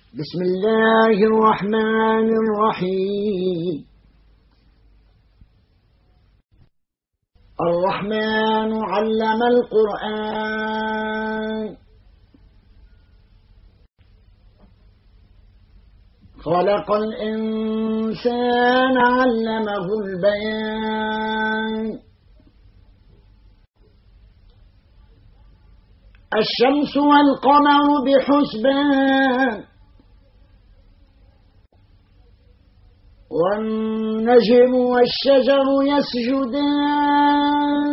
بسم الله الرحمن الرحيم. الرحمن علم القرآن خلق الإنسان علمه البيان. الشمس والقمر بحسبان والنجم والشجر يسجدان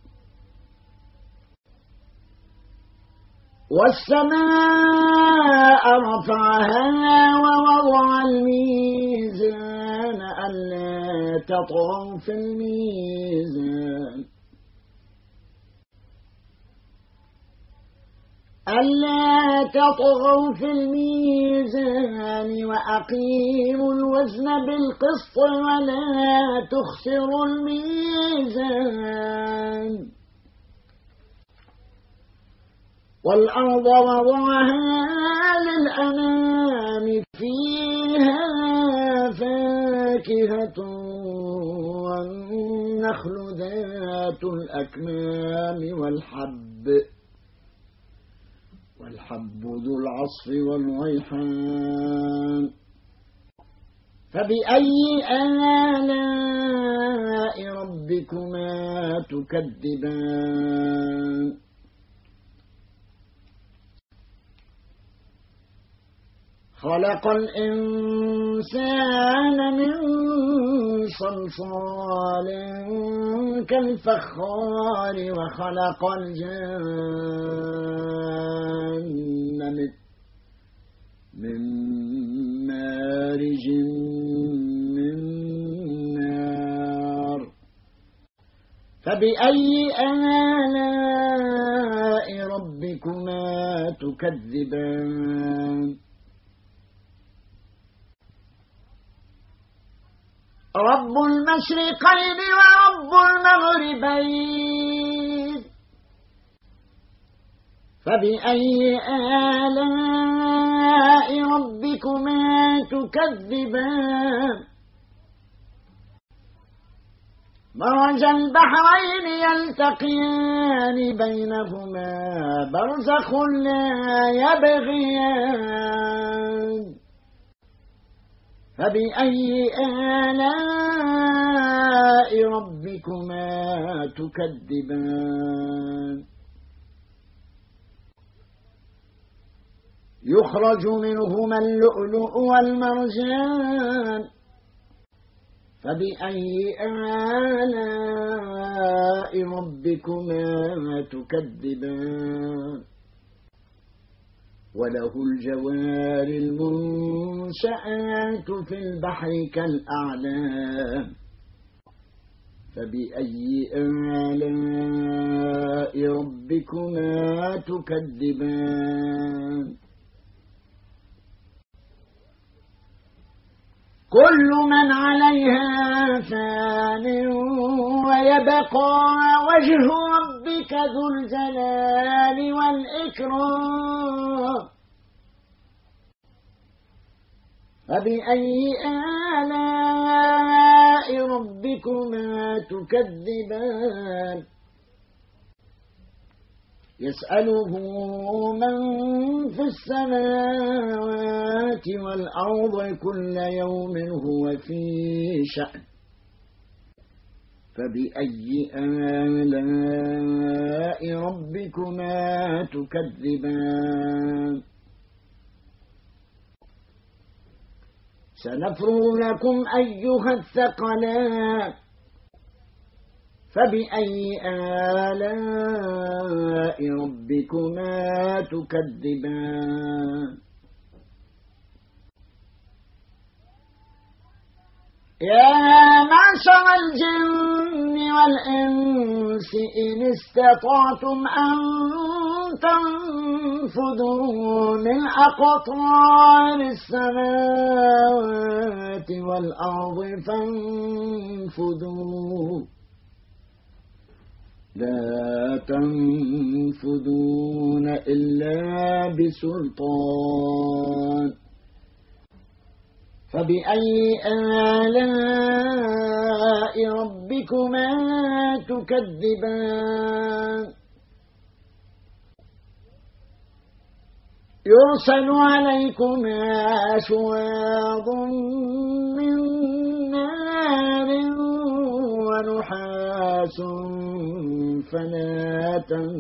والسماء رفعها ووضع الميزان ألا تطغوا في الميزان وأقيموا الوزن بالقسط ولا تخسروا الميزان. والأرض وضعها للأنام فيها فاكهة والنخل ذات الأكمام والحب ذو العصف والريحان. فبأي آلاء ربكما تكذبان؟ خلق الإنسان من صلصال كالفخار وخلق الجن من مارج من نار. فبأي آلاء ربكما تكذبان؟ رب المشرقين ورب المغربين. فبأي آلاء ربكما تكذبان؟ مرج البحرين يلتقيان بينهما برزخ لا يبغيان. فبأي آلاء ربكما تكذبان؟ يخرج منهما اللؤلؤ والمرجان. فبأي آلاء ربكما تكذبان؟ وله الجوار المنشآت في البحر كالأعلام. فبأي آلاء ربكما تكذبان؟ كل من عليها فان ويبقى وجه ربك ذو الجلال والإكرام. فبأي آلاء ربكما تكذبان؟ يسأله من في السماوات والأرض كل يوم هو في شأن. فبأي آلاء ربكما تكذبان؟ سنفرغ لكم أيها الثقلان. فبأي آلاء ربكما تكذبان؟ يا معشر الجن والإنس إن استطعتم أن تنفذوا من أقطار السماوات والأرض فانفذوا لا تنفذون إلا بسلطان فبأي آلاء ربكما تكذبان يرسل عليكما شواظ من نار ونحاس فلا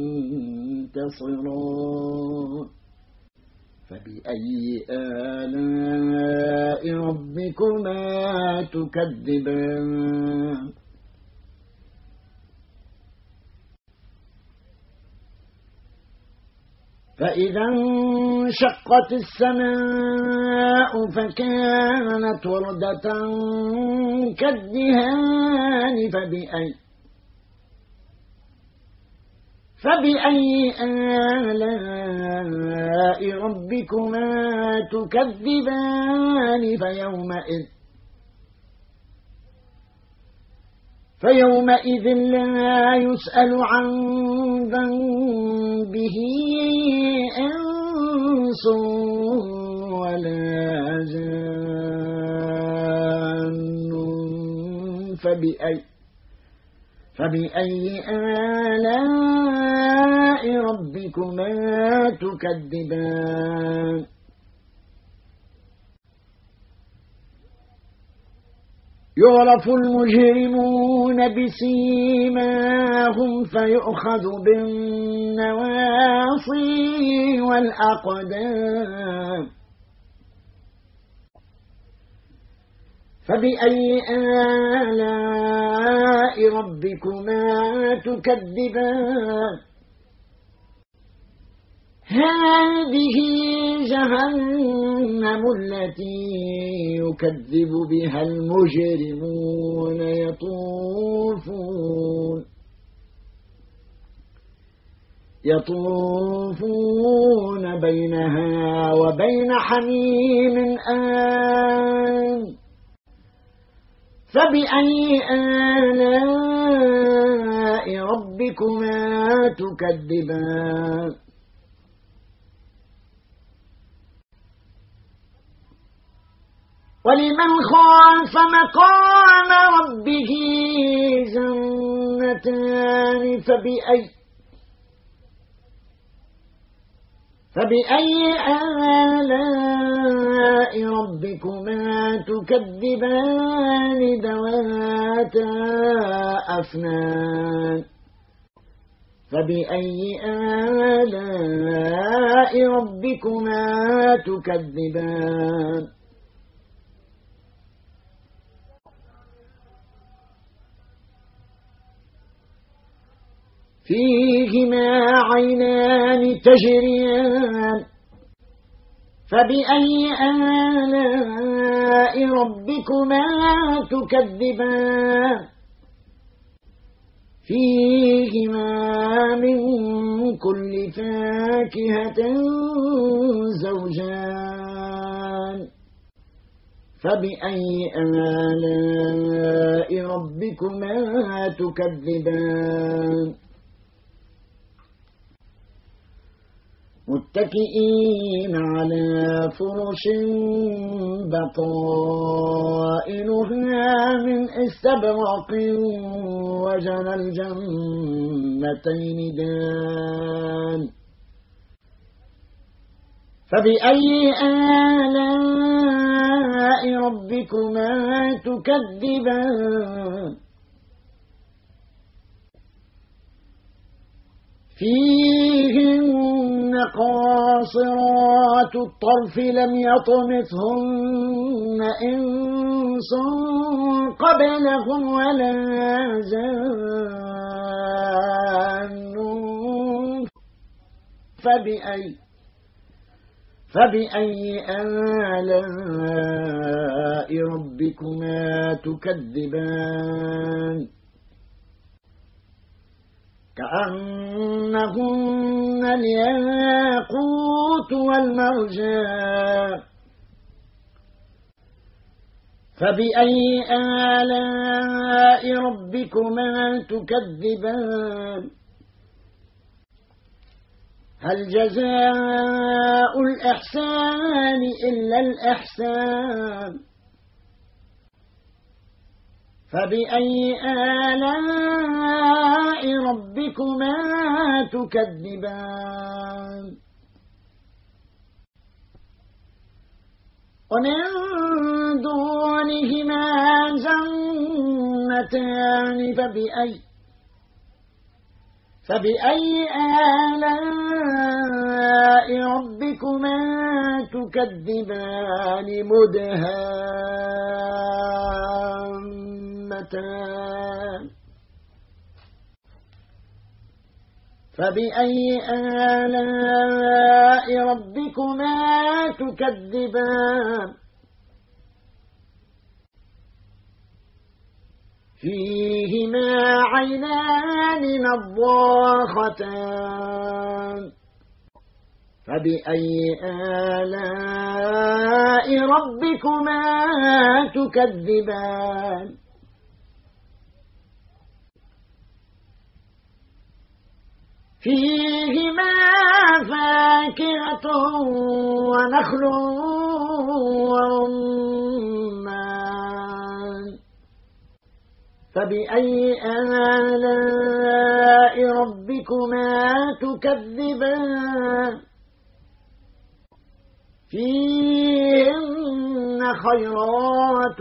تنتصران فبأي آلاء ربكما تكذبان فإذا انشقت السماء فكانت وردة كالدهان فبأي آلاء ربكما تكذبان فيومئذ لا يسأل عن ذنبه إنس ولا جان فبأي آلاء ربكما تكذبان يعرف المجرمون بسيماهم فيؤخذ بالنواصي والأقدام فبأي آلاء ربكما تكذبان هذه جهنم التي يكذب بها المجرمون يطوفون بينها وبين حميم آن فبأي آلاء ربكما تكذبان ولمن خاف مقام ربه جنتان فبأي آلاء ربكما تكذبان ذواتا أفنان فبأي آلاء ربكما تكذبان فيهما عينان تجريان فبأي آلاء ربكما تكذبان فيهما من كل فاكهة زوجان فبأي آلاء ربكما تكذبان متكئين على فرش بطائنها من استبرق وجنى الجنتين دان فبأي آلاء ربكما تكذبان فيهن قاصرات الطرف لم يطمثهن إنس قبلهم ولا جان فبأي آلاء ربكما تكذبان كأنهن الياقوت والمرجان فبأي آلاء ربكما تكذبان هل جزاء الإحسان إلا الإحسان فبأي آلاء ربكما تكذبان ومن دونهما جنتان فبأي آلاء ربكما تكذبان مدهامتان فبأي آلاء ربكما تكذبان فيهما عينان نضاختان فبأي آلاء ربكما تكذبان فيهما فاكهة ونخل ورمان فبأي آلاء ربكما تكذبان فيهن خيرات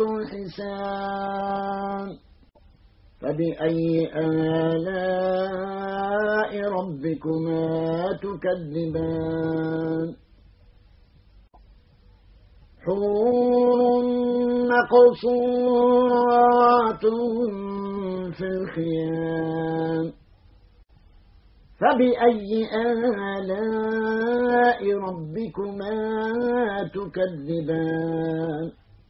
حسان فبأي آلاء ربكما تكذبان حور مقصورات في الخيام فبأي آلاء ربكما تكذبان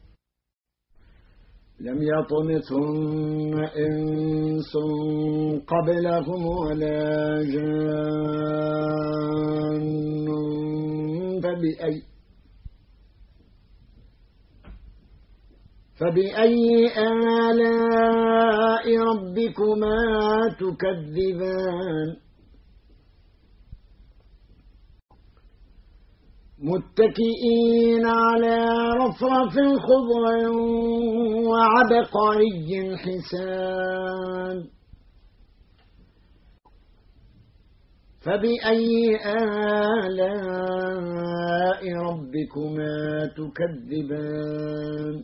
لم يطمثهن إنس قبلهم ولا جان فبأي آلاء ربكما تكذبان متكئين على رفرف خضر وعبقري حسان فبأي آلاء ربكما تكذبان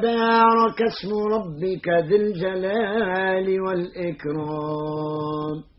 تبارك اسم ربك ذي الجلال والإكرام